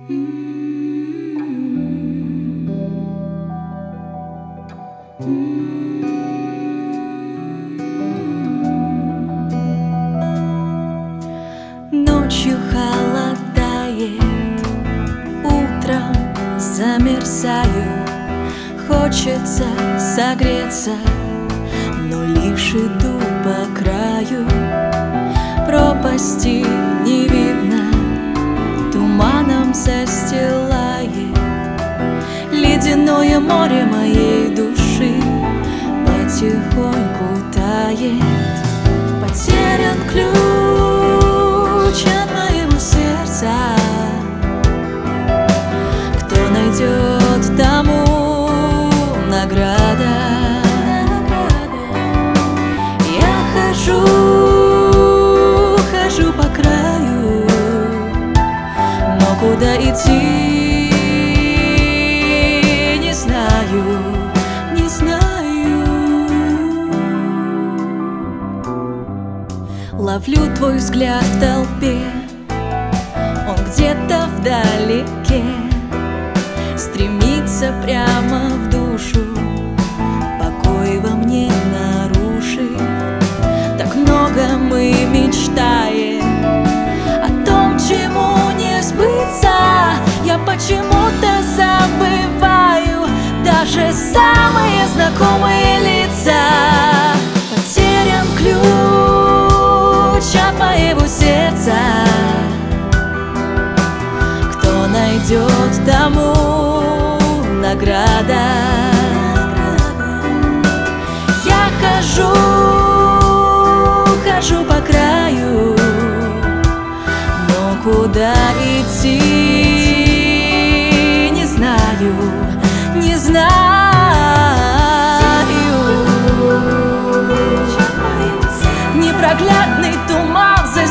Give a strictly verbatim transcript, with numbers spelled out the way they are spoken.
Ночью холодает, утром замерзаю. Хочется согреться, но лишь иду по краю. Пропасти не видно, туманом застилает ледяное море моей души, потихоньку тает. Потерян ключ от моего сердца. Кто найдет, тому награда. Я хожу, хожу по краю, но куда идти не знаю, не знаю. Ловлю твой взгляд в толпе, он где-то вдалеке, стремится прямо в душу, покой во мне нарушив. Так много мы мечтаем о том, чему не сбыться. Я почему-то забываю даже самые знакомые лица. Потерян ключ от моего сердца. Кто найдет, тому награда. Я хожу, хожу по краю, но куда идти не знаю, не знаю. Непроглядный туман